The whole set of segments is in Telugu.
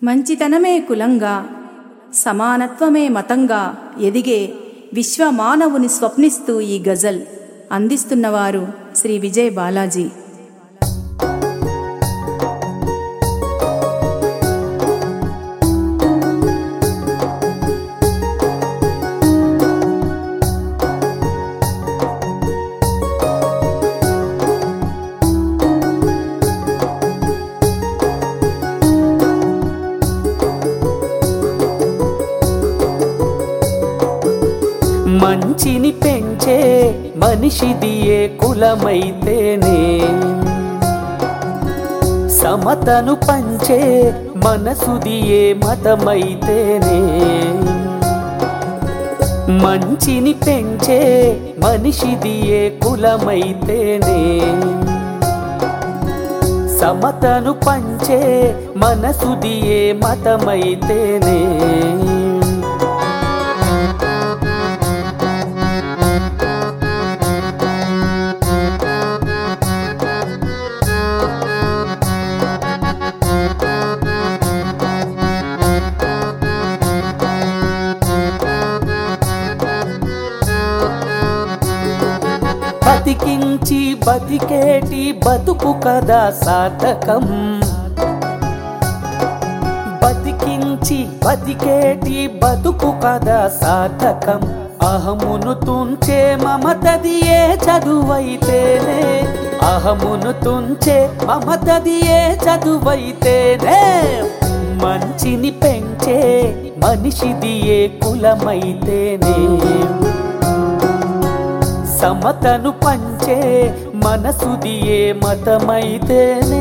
మంచితనమే కులంగా, సమానత్వమే మతంగా ఎదిగే విశ్వమానవుని స్వప్నిస్తూ ఈ గజల్ అందిస్తున్నవారు శ్రీ విజయ్ బాలాజీ. మంచిని పెంచే మనిషిది ఏ కులమైతేనే, సమతను పంచే మనసుది ఏ మతమైతేనే. మంచిని పెంచే మనిషిది ఏ కులమైతేనే, సమతను పంచే మనసుది ఏ మతమైతేనే. బతికించి బతికేటి బతుకు కదా సార్థకం, బతికించి బతికేటి బతుకు కదా సార్థకం. అహమును తుంచే మమతది ఏ చదువైతేనే, అహమును తుంచే మమతది ఏ చదువైతేనే. మంచిని పెంచే మనిషిది ఏ కులమైతేనే, సమతను పంచే మనసుది ఏ మతమైతేనే.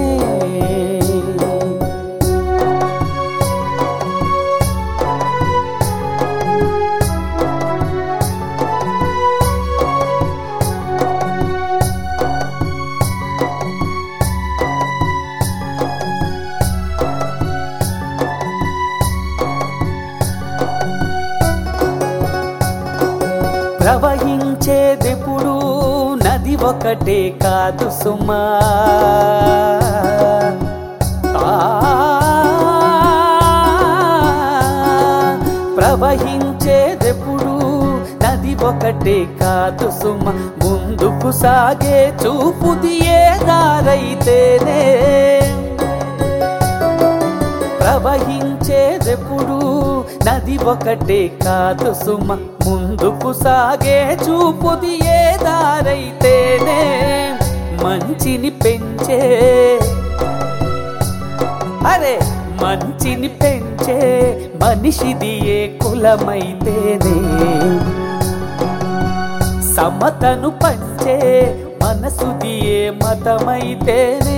ప్రవహించేదెప్పుడు నది ఒకటే కాదు సుమా, ప్రవహించేదెప్పుడు నది ఒకటే కాదు సుమ. ముందుకు సాగే చూపుది ఏ దారైతేనే, ప్రవహించేదెప్పుడు నది ఒకటే కాదు సుమ. ముందుకు సాగే చూపుది ఏ దారైతేనే. మంచిని పెంచే, అరే మంచిని పెంచే మనిషిది ఏ కులమైతేనే, సమతను పంచే మనసుది ఏ మతమైతేనే.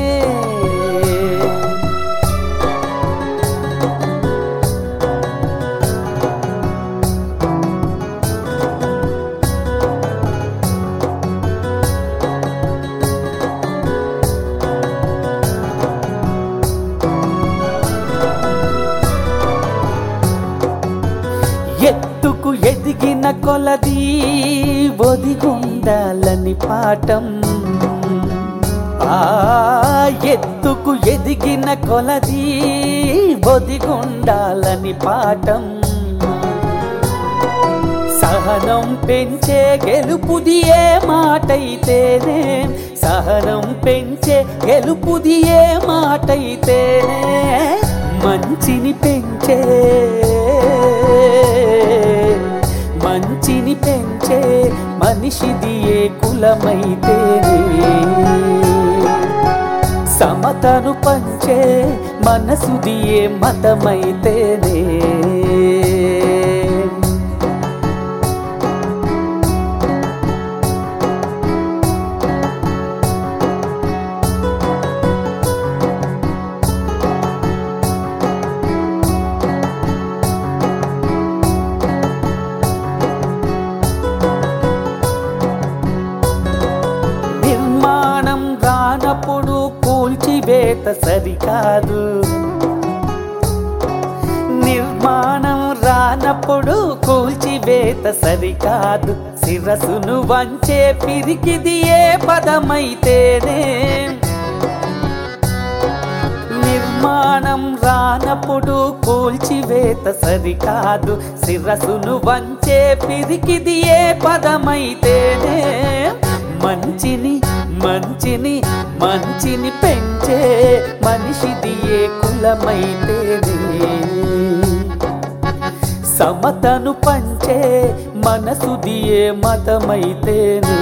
ఎత్తుకు ఎదిగిన కొలది ఒదిగుండాలని పాఠం, ఆ ఎత్తుకు ఎదిగిన కొలది ఒదిగుండాలని పాఠం. సహనం పెంచే గెలుపుది ఏ మాటైతేనే, సహనం పెంచే గెలుపుది ఏ మాటైతేనే. మంచిని పెంచే, మంచిని పెంచే మనిషిది ఏ కులమైతేనే, సమతను పంచే మనసుది ఏ మతమైతేనే. రానప్పుడు కూల్చివేత సరికాదు, నిర్మాణం రానప్పుడు కూల్చివేత సరికాదు. శిరసును వంచే పిరికిది ఏ పదమైతేనే, నిర్మాణం నిర్మాణం రానప్పుడు కూల్చివేత సరికాదు శిరసును వంచే పిరికిది ఏ పదమైతేనే మంచిని మంచిని మంచిని పెంచే మనిషిది ఏ కులమైతేనే సమతను పంచే మనసుది ఏ మతమైతేనే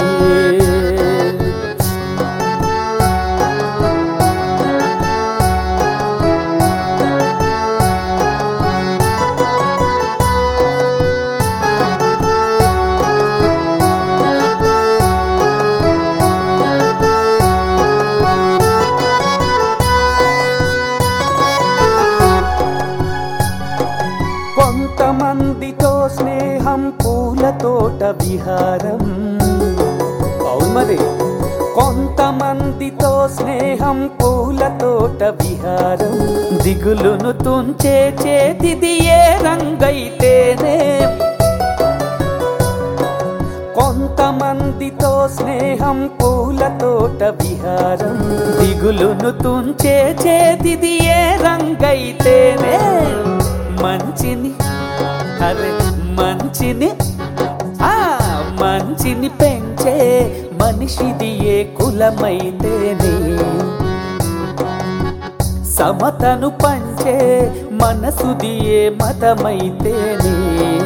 కొంతమందితో స్నేహం పూలతోట విహారం మరి కొంతమందితో స్నేహం పూలతోట విహారం దిగులును తుంచే చేతిది ఏ రంగైతేనే కొంతమందితో స్నేహం పూలతోట విహారం దిగులును తుంచే చేతిది ఏ రంగైతేనే మంచిని అరే మంచిని మంచిని పెంచే మనిషిది ఏ కులమైతేనే సమతను పంచే మనసుది ఏ మతమైతేనే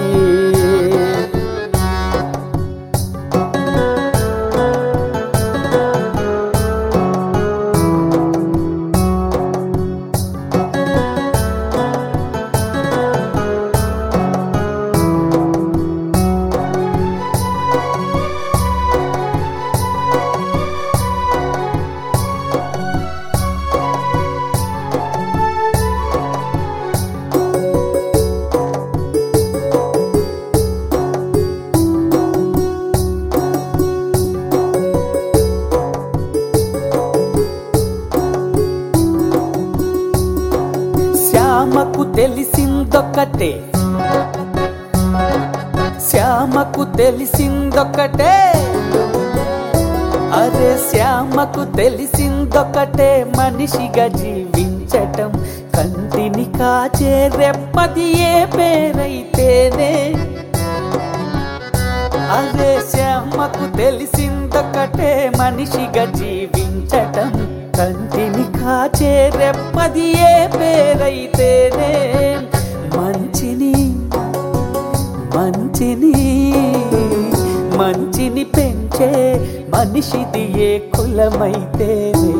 శ్యామకు తెలిసిందొక్కటే శ్యామకు తెలిసిందొక్కటే అరే శ్యామకు తెలిసిందొక్కటే మనిషిగా జీవించటం కంటిని కాచే రెప్పది ఏ పేరైతేనే అరే శ్యామకు తెలిసిందొక్కటే మనిషిగా జీవించటం కంటిని కాచే రెప్పది ఏ పేరైతేనే మంచిని మంచిని మంచిని పెంచే మనిషిది ఏ కులమైతేనే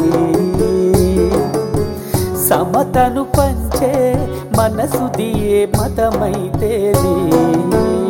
సమతను పంచే మనసుది ఏ మతమైతేనే